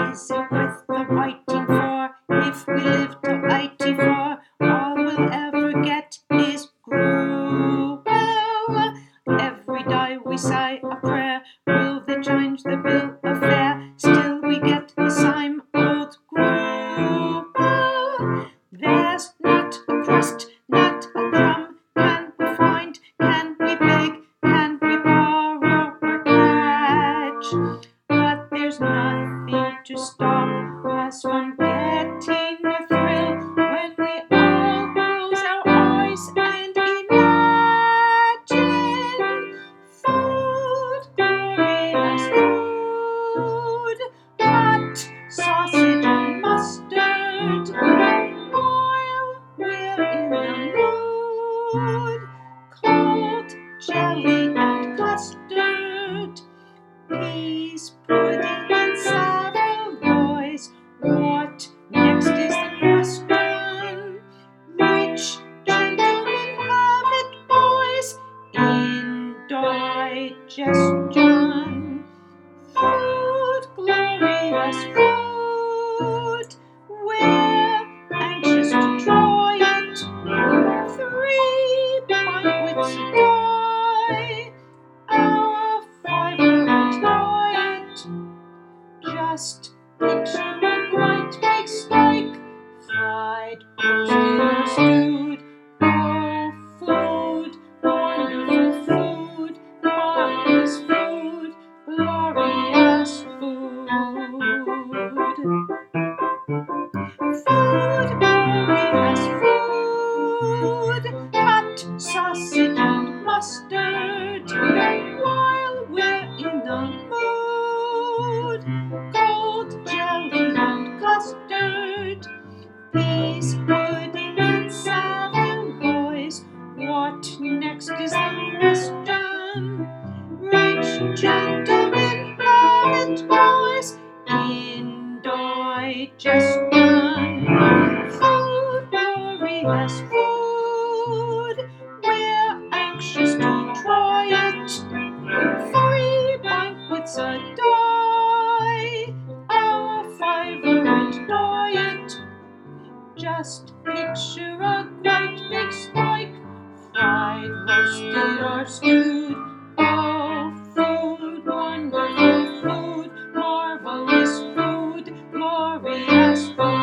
Is it worth the waiting for? If we live till 84, all we'll ever get is gruel. Every day we say a prayer, will they change the bill of fare? Still we get the same old gruel. There's not a crust, not a crumb. Can we find, can we beg, can we borrow or catch? But there's nothing to stop us from getting a thrill when we all close our eyes and imagine food, glorious food, hot sausage and mustard, while we're in the mood, cold jelly and custard, peas, pudding, and Savoys. What next is the question? Rich gentlemen have it, boys, indigestion. Food, glorious food, we're anxious to try it. 3 banquets a day, our favorite diet. Just picture a great big steak, fried, roasted, or stewed. Oh, food, wonderful food, marvelous food, glorious food. Food, glorious food, hot sausage and mustard, while we're in the mood, cold jelly and custard, peas, pudding, and Savoys. What next is the question? Rich gentlemen have it, boys, indigestion. Food, glorious food, we're anxious to try it. 3 banquets a day, our favorite diet. Just picture a great big steak, fried, roasted, or stewed. Oh, food, wonderful food, marvelous food, glorious food.